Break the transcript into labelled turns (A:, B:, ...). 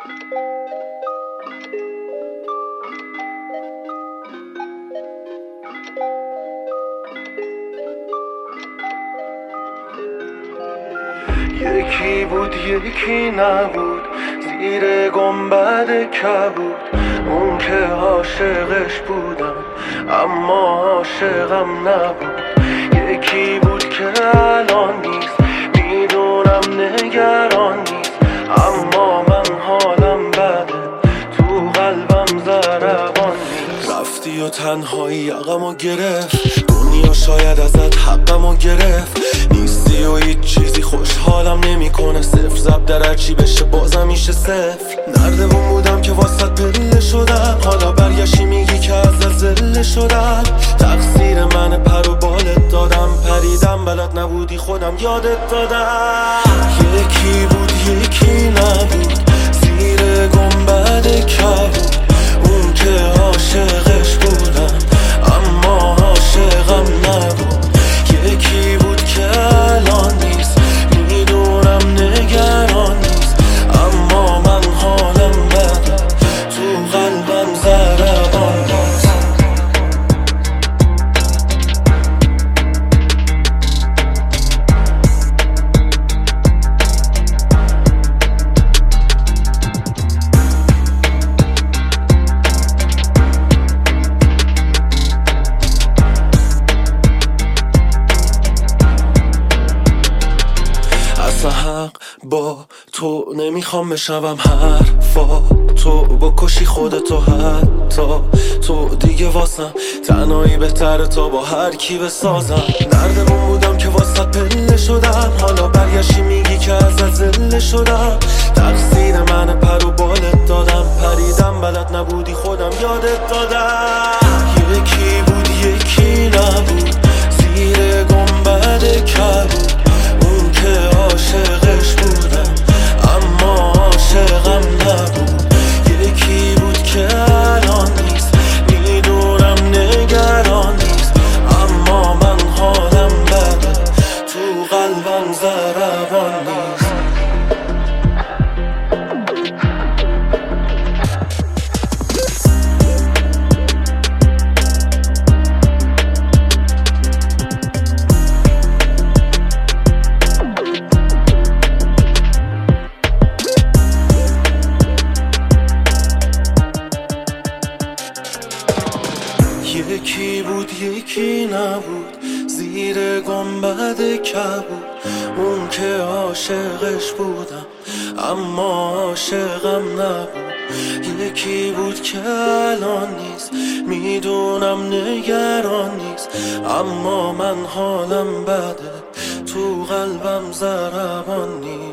A: یکی بود یکی نبود، زیر گنبد کبود. اون که عاشقش بودم اما عاشقم نبود. یکی بود که الان نیست، میدونم نگران نیست، اما من حالم بده، تو قلبم ضربان نیست. رفتی و تنهایی یقمو گرفت، دنیا شاید ازت حقمو گرفت. نیستی و هیچ چیزی خوشحالم نمیکنه، صفر ضرب در هرچی بشه بازم میشه صفر. نردبون بودم که واسط پله شدم، حالا برگشتی میگی که ازت زله شدم. تقصیر منه، پر و بالت دادم، پریدم بلد نبودی خودم یادت دادم. یکی بود یکی نبود، زیر گنبد کبود. اون که عاشقش بودم اما عاشقم نبود. یکی بود که الان نیست، میدونم نگران نیست، اما من حالم بده، تو قلبم ضربان نیست. حق با تو نمیخوام بشنوم حرفا تو، بکشی خودتو حتی تو دیگه واسم تنهایی بهتره تا با هر کی بسازم. نردبون بودم که واسط پله شدم، حالا برگشتی میگی که ازت زله شدم. تقصیر منه، پر و بالت دادم، پریدم بلد نبودی خودم یادت دادم. یکی بود یکی نبود، زیر گنبد کبود. اون که عاشقش بودم اما عاشقم نبود. یکی بود که الان نیست، میدونم نگران نیست، اما من حالم بده، تو قلبم ضربان نیست. یکی بود یکی نبود، زیر گنبد کبود. اون که عاشقش بودم اما عاشقم نبود. یکی بود که الان نیست، میدونم نگران نیست، اما من حالم بده، تو قلبم ضربان نیست.